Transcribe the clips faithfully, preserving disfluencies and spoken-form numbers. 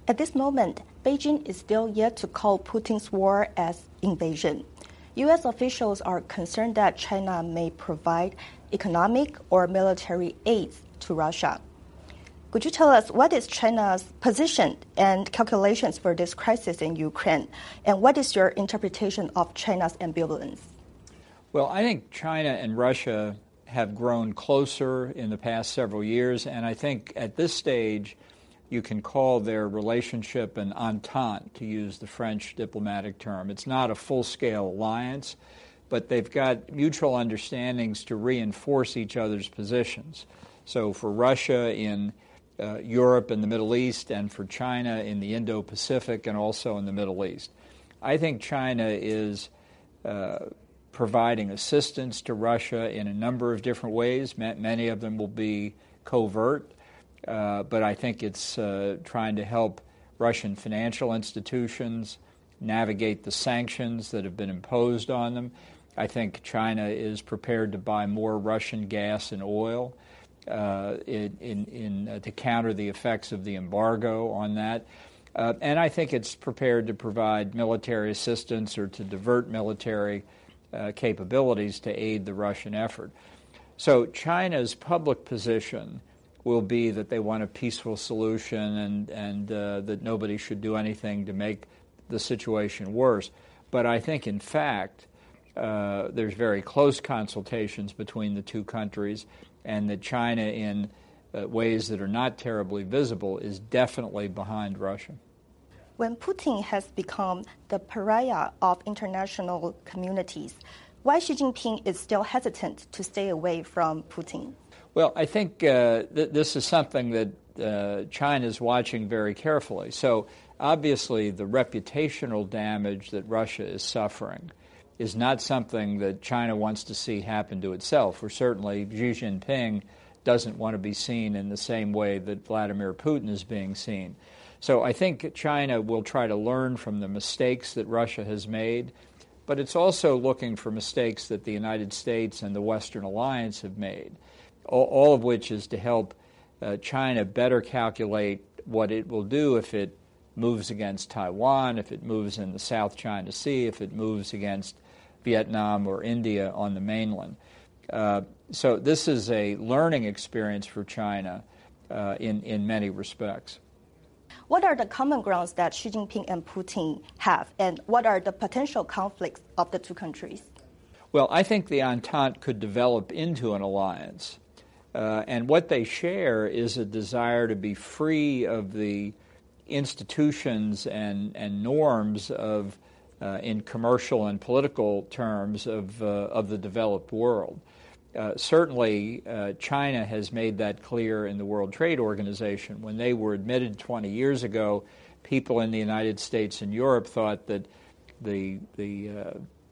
At this moment, Beijing is still yet to call Putin's war as invasion. U S officials are concerned that China may provide economic or military aid to Russia. Could you tell us what is China's position and calculations for this crisis in Ukraine, and what is your interpretation of China's ambivalence? Well, I think China and Russia have grown closer in the past several years, and I think at this stage you can call their relationship an entente, to use the French diplomatic term. It's not a full-scale alliance, but they've got mutual understandings to reinforce each other's positions. So for Russia in uh, Europe and the Middle East, and for China in the Indo-Pacific and also in the Middle East. I think China is uh, providing assistance to Russia in a number of different ways. Many of them will be covert. Uh, but I think it's uh, trying to help Russian financial institutions navigate the sanctions that have been imposed on them. I think China is prepared to buy more Russian gas and oil uh, in, in, in, uh, to counter the effects of the embargo on that. Uh, and I think it's prepared to provide military assistance or to divert military uh, capabilities to aid the Russian effort. So China's public position will be that they want a peaceful solution and, and uh, that nobody should do anything to make the situation worse. But I think, in fact, uh, there's very close consultations between the two countries, and that China, in uh, ways that are not terribly visible, is definitely behind Russia. When Putin has become the pariah of international communities, why Xi Jinping is still hesitant to stay away from Putin? Well, I think uh, th- this is something that uh, China is watching very carefully. So obviously the reputational damage that Russia is suffering is not something that China wants to see happen to itself, or certainly Xi Jinping doesn't want to be seen in the same way that Vladimir Putin is being seen. So I think China will try to learn from the mistakes that Russia has made, but it's also looking for mistakes that the United States and the Western alliance have made. All of which is to help uh, China better calculate what it will do if it moves against Taiwan, if it moves in the South China Sea, if it moves against Vietnam or India on the mainland. Uh, so this is a learning experience for China uh, in, in many respects. What are the common grounds that Xi Jinping and Putin have, and what are the potential conflicts of the two countries? Well, I think the Entente could develop into an alliance. Uh, and what they share is a desire to be free of the institutions and, and norms of, uh, in commercial and political terms, of, uh, of the developed world. Uh, certainly, uh, China has made that clear in the World Trade Organization. When they were admitted twenty years ago, people in the United States and Europe thought that the, the, uh,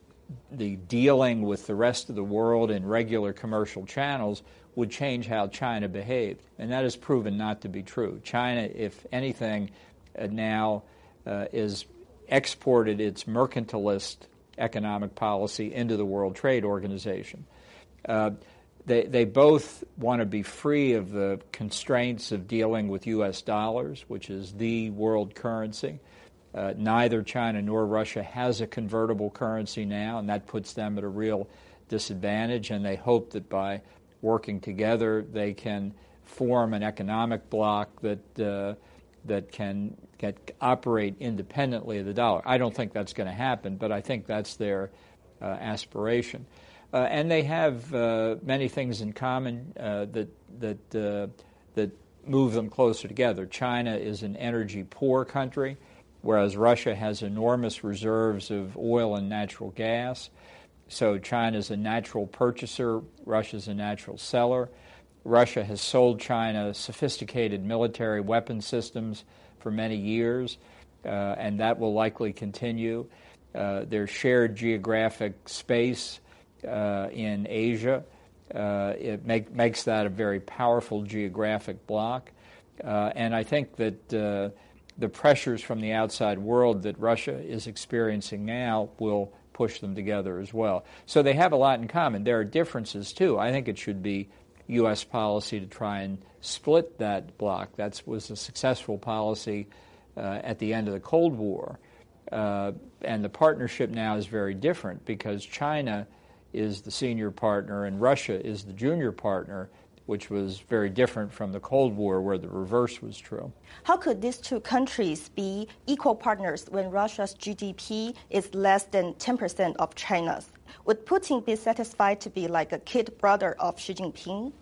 the dealing with the rest of the world in regular commercial channels would change how China behaved. And that has proven not to be true. China, if anything, uh, now uh, is exported its mercantilist economic policy into the World Trade Organization. Uh, they, they both want to be free of the constraints of dealing with U S dollars, which is the world currency. Uh, neither China nor Russia has a convertible currency now, and that puts them at a real disadvantage, and they hope that by working together they can form an economic bloc that uh, that can get, operate independently of the dollar. I don't think that's going to happen, but I think that's their uh, aspiration. Uh, and they have uh, many things in common uh, that that uh, that move them closer together. China is an energy-poor country, whereas Russia has enormous reserves of oil and natural gas. So China is a natural purchaser. Russia is a natural seller. Russia has sold China sophisticated military weapon systems for many years, uh, and that will likely continue. Uh, there's shared geographic space uh, in Asia. Uh, it make, makes that a very powerful geographic bloc. Uh, and I think that uh, the pressures from the outside world that Russia is experiencing now will push them together as well. So they have a lot in common. There are differences, too. I think it should be U S policy to try and split that bloc. That was a successful policy uh, at the end of the Cold War. Uh, and the partnership now is very different because China is the senior partner and Russia is the junior partner, which was very different from the Cold War where the reverse was true. How could these two countries be equal partners when Russia's G D P is less than ten percent of China's? Would Putin be satisfied to be like a kid brother of Xi Jinping?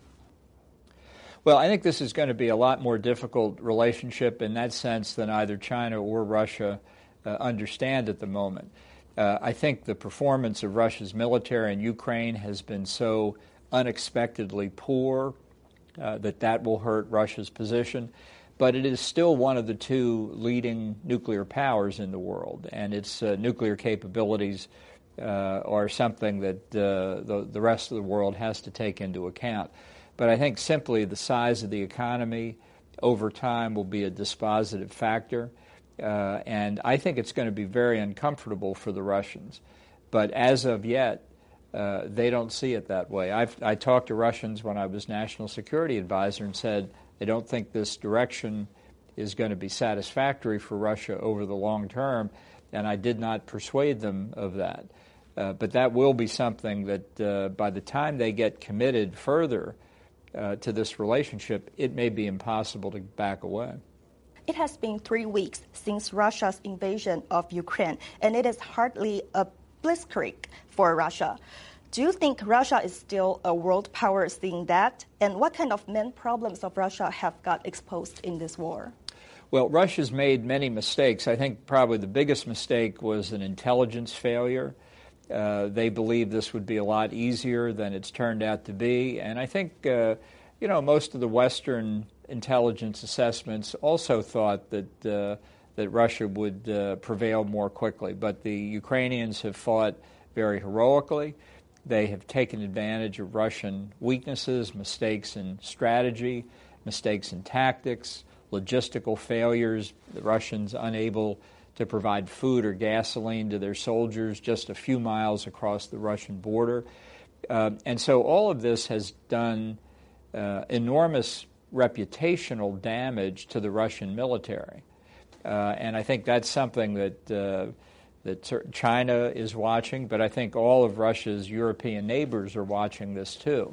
Well, I think this is going to be a lot more difficult relationship in that sense than either China or Russia uh, understand at the moment. Uh, I think the performance of Russia's military in Ukraine has been so unexpectedly poor uh, that that will hurt Russia's position. But it is still one of the two leading nuclear powers in the world, and its uh, nuclear capabilities uh, are something that uh, the, the rest of the world has to take into account. But I think simply the size of the economy over time will be a dispositive factor. Uh, and I think it's going to be very uncomfortable for the Russians. But as of yet, uh, they don't see it that way. I've, I talked to Russians when I was National Security Advisor and said they don't think this direction is going to be satisfactory for Russia over the long term, and I did not persuade them of that. Uh, but that will be something that uh, by the time they get committed further uh, to this relationship, it may be impossible to back away. It has been three weeks since Russia's invasion of Ukraine, and it is hardly a blitzkrieg for Russia. Do you think Russia is still a world power seeing that? And what kind of main problems of Russia have got exposed in this war? Well, Russia's made many mistakes. I think probably the biggest mistake was an intelligence failure. Uh, they believed this would be a lot easier than it's turned out to be. And I think, uh, you know, most of the Western intelligence assessments also thought that uh, that Russia would uh, prevail more quickly. But the Ukrainians have fought very heroically. They have taken advantage of Russian weaknesses, mistakes in strategy, mistakes in tactics, logistical failures, the Russians unable to provide food or gasoline to their soldiers just a few miles across the Russian border. Uh, and so all of this has done uh, enormous reputational damage to the Russian military. Uh, and I think that's something that uh, that China is watching, but I think all of Russia's European neighbors are watching this too.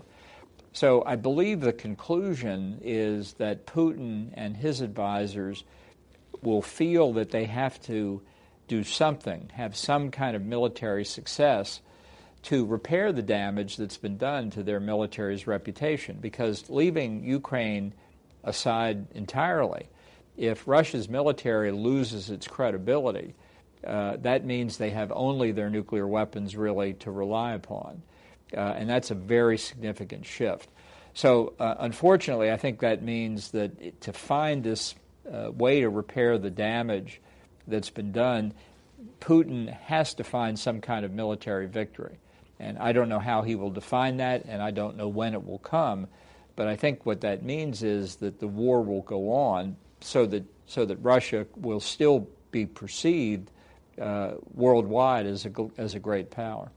So I believe the conclusion is that Putin and his advisors will feel that they have to do something, have some kind of military success to repair the damage that's been done to their military's reputation. Because leaving Ukraine aside entirely, if Russia's military loses its credibility, uh, that means they have only their nuclear weapons really to rely upon. Uh, and that's a very significant shift. So uh, unfortunately, I think that means that it, to find this uh, way to repair the damage that's been done, Putin has to find some kind of military victory. And I don't know how he will define that, and I don't know when it will come. But I think what that means is that the war will go on so that so that Russia will still be perceived uh, worldwide as a, as a great power.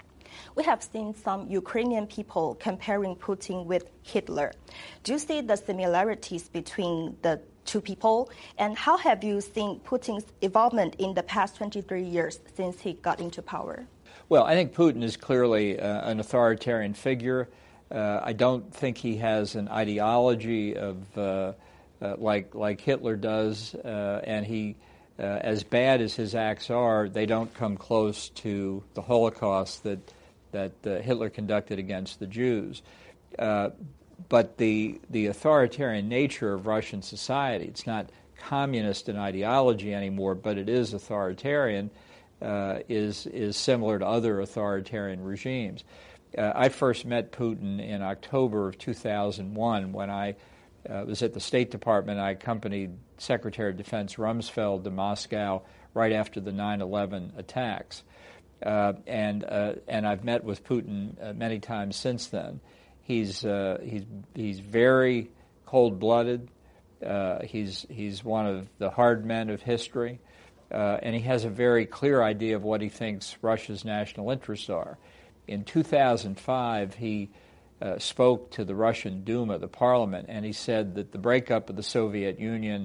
We have seen some Ukrainian people comparing Putin with Hitler. Do you see the similarities between the two people? And how have you seen Putin's involvement in the past twenty-three years since he got into power? Well, I think Putin is clearly uh, an authoritarian figure. Uh, I don't think he has an ideology of uh, uh, like like Hitler does, uh, and he, uh, as bad as his acts are, they don't come close to the Holocaust that that uh, Hitler conducted against the Jews. Uh, but the the authoritarian nature of Russian society, it's not communist in ideology anymore, but it is authoritarian, uh, is is similar to other authoritarian regimes. Uh, I first met Putin in October of two thousand one when I uh, was at the State Department. I accompanied Secretary of Defense Rumsfeld to Moscow right after the nine eleven attacks. Uh, and uh, and I've met with Putin uh, many times since then. He's uh, he's he's very cold-blooded. Uh, he's he's one of the hard men of history, uh, and he has a very clear idea of what he thinks Russia's national interests are. In two thousand five, he uh, spoke to the Russian Duma, the parliament, and he said that the breakup of the Soviet Union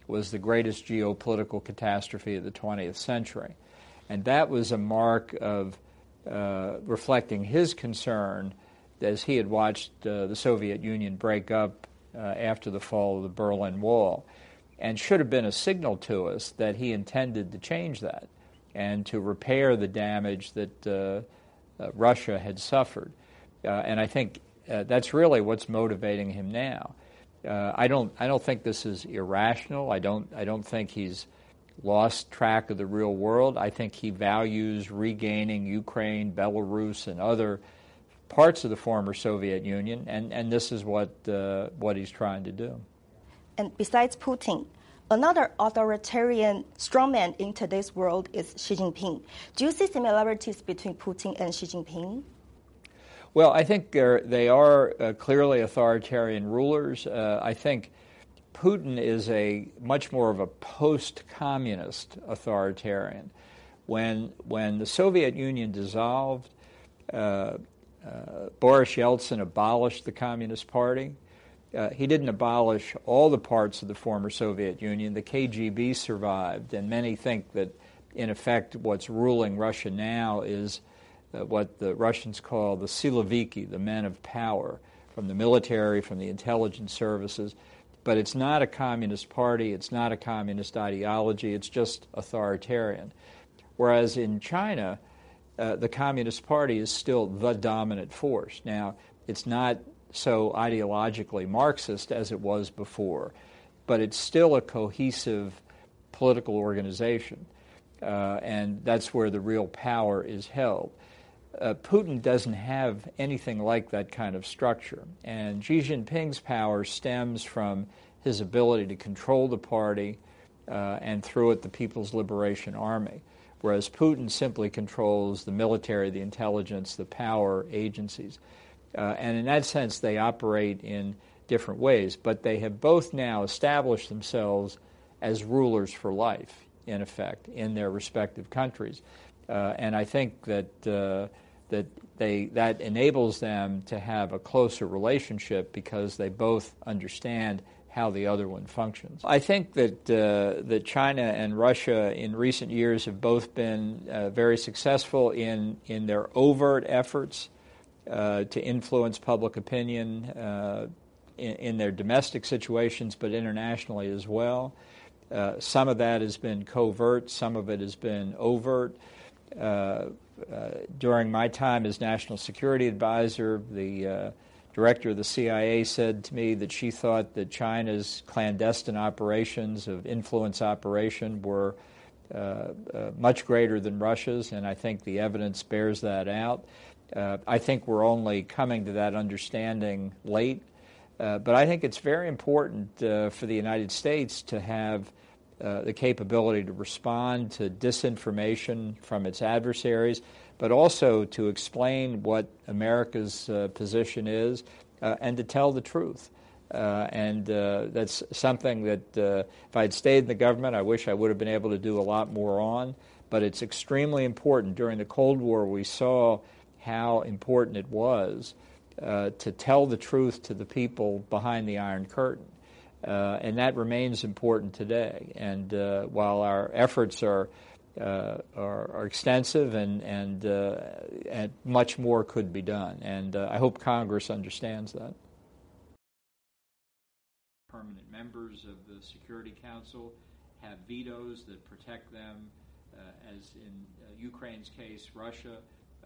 was the greatest geopolitical catastrophe of the twentieth century. And that was a mark of uh, reflecting his concern as he had watched uh, the Soviet Union break up uh, after the fall of the Berlin Wall, and should have been a signal to us that he intended to change that and to repair the damage that uh, uh, Russia had suffered. Uh, and I think uh, that's really what's motivating him now. Uh, I don't. I don't think this is irrational. I don't. I don't think he's lost track of the real world. I think he values regaining Ukraine, Belarus, and other parts of the former Soviet Union, and, and this is what uh, what he's trying to do. And besides Putin, another authoritarian strongman in today's world is Xi Jinping. Do you see similarities between Putin and Xi Jinping? Well, I think they are uh, clearly authoritarian rulers. Uh, I think Putin is a much more of a post-communist authoritarian. When when the Soviet Union dissolved, uh, uh, Boris Yeltsin abolished the Communist Party. Uh, he didn't abolish all the parts of the former Soviet Union. The K G B survived, and many think that, in effect, what's ruling Russia now is uh, what the Russians call the siloviki, the men of power, from the military, from the intelligence services. But it's not a communist party, it's not a communist ideology, it's just authoritarian. Whereas in China, uh, the Communist Party is still the dominant force. Now, it's not so ideologically Marxist as it was before, but it's still a cohesive political organization, uh, and that's where the real power is held. Uh, Putin doesn't have anything like that kind of structure, and Xi Jinping's power stems from his ability to control the party uh, and through it the People's Liberation Army, whereas Putin simply controls the military, the intelligence, the power agencies. Uh, and in that sense, they operate in different ways, but they have both now established themselves as rulers for life, in effect, in their respective countries. Uh, and I think that uh, that they that enables them to have a closer relationship because they both understand how the other one functions. I think that uh, that China and Russia in recent years have both been uh, very successful in in their overt efforts uh, to influence public opinion uh, in, in their domestic situations, but internationally as well. Uh, some of that has been covert, some of it has been overt. Uh, uh, during my time as National Security Advisor, the uh, director of the C I A said to me that she thought that China's clandestine operations of influence operation were uh, uh, much greater than Russia's, and I think the evidence bears that out. Uh, I think we're only coming to that understanding late, uh, but I think it's very important uh, for the United States to have Uh, the capability to respond to disinformation from its adversaries, but also to explain what America's uh, position is uh, and to tell the truth. Uh, and uh, that's something that uh, if I'd stayed in the government, I wish I would have been able to do a lot more on. But it's extremely important. During the Cold War, we saw how important it was uh, to tell the truth to the people behind the Iron Curtain. Uh, and that remains important today. And uh, while our efforts are uh, are, are extensive, and and, uh, and much more could be done, and uh, I hope Congress understands that. Permanent members of the Security Council have vetoes that protect them, uh, as in uh, Ukraine's case, Russia.